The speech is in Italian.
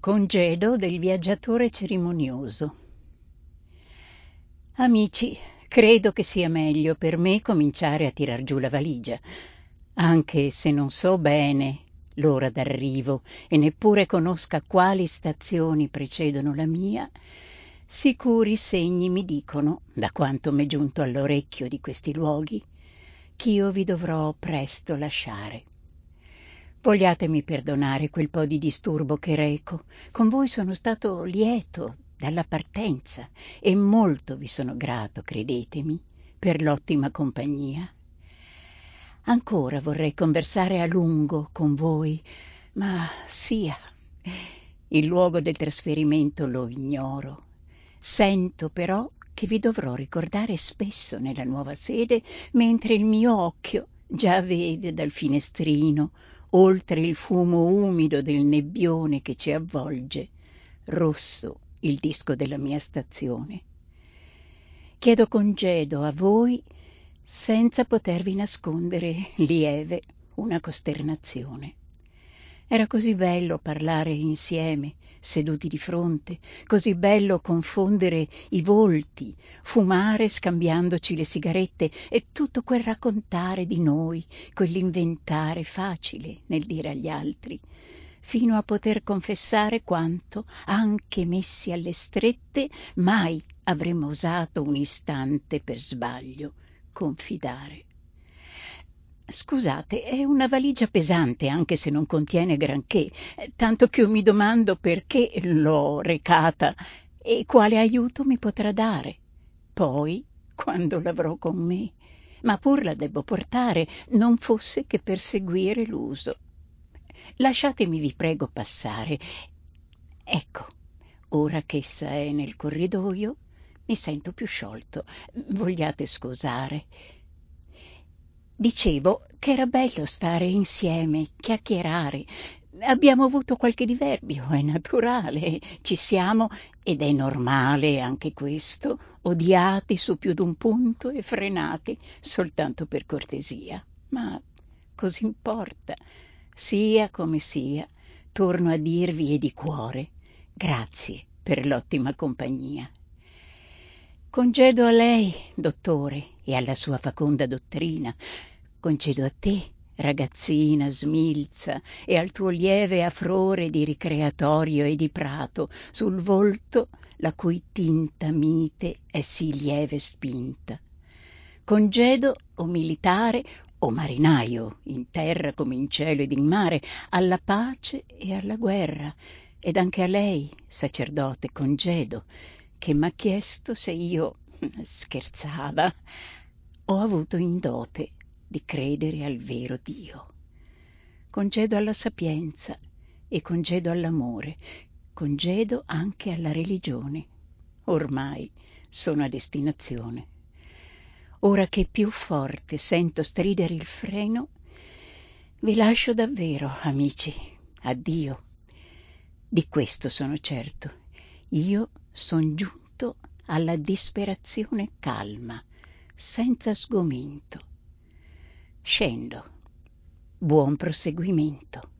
Congedo del viaggiatore cerimonioso. Amici, credo che sia meglio per me cominciare a tirar giù la valigia, anche se non so bene l'ora d'arrivo e neppure conosca quali stazioni precedono la mia. Sicuri segni mi dicono, da quanto m'è giunto all'orecchio di questi luoghi, ch'io vi dovrò presto lasciare. Vogliatemi perdonare quel po' di disturbo che reco. Con voi sono stato lieto dalla partenza e molto vi sono grato, credetemi, per l'ottima compagnia. Ancora vorrei conversare a lungo con voi, ma sia, il luogo del trasferimento lo ignoro. Sento però che vi dovrò ricordare spesso nella nuova sede, mentre il mio occhio già vede dal finestrino, oltre il fumo umido del nebbione che ci avvolge, rosso il disco della mia stazione. Chiedo congedo a voi senza potervi nascondere lieve una costernazione. Era così bello parlare insieme, seduti di fronte, così bello confondere i volti, fumare scambiandoci le sigarette e tutto quel raccontare di noi, quell'inventare facile nel dire agli altri, fino a poter confessare quanto, anche messi alle strette, mai avremmo osato un istante per sbaglio confidare. Scusate, è una valigia pesante, anche se non contiene granché, tanto che io mi domando perché l'ho recata e quale aiuto mi potrà dare. Poi, quando l'avrò con me, ma pur la debbo portare, non fosse che per seguire l'uso. Lasciatemi, vi prego, passare. Ecco, ora ch'essa è nel corridoio, mi sento più sciolto. Vogliate scusare. Dicevo che era bello stare insieme, chiacchierare. Abbiamo avuto qualche diverbio, è naturale, ci siamo, ed è normale anche questo, odiati su più d'un punto e frenati soltanto per cortesia. Ma cosa importa? Sia come sia, torno a dirvi e di cuore grazie per l'ottima compagnia. Concedo a lei, dottore, e alla sua faconda dottrina. Concedo a te, ragazzina smilza, e al tuo lieve afrore di ricreatorio e di prato, sul volto la cui tinta mite è sì lieve spinta. Congedo, o militare, o marinaio, in terra come in cielo ed in mare, alla pace e alla guerra, ed anche a lei, sacerdote, congedo, che m'ha chiesto se io scherzava. Ho avuto in dote di credere al vero Dio. Congedo alla sapienza e congedo all'amore, congedo anche alla religione. Ormai sono a destinazione. Ora che più forte sento stridere il freno, vi lascio davvero, amici. Addio. Di questo sono certo. Io son giunto alla disperazione calma, senza sgomento. Scendo. Buon proseguimento.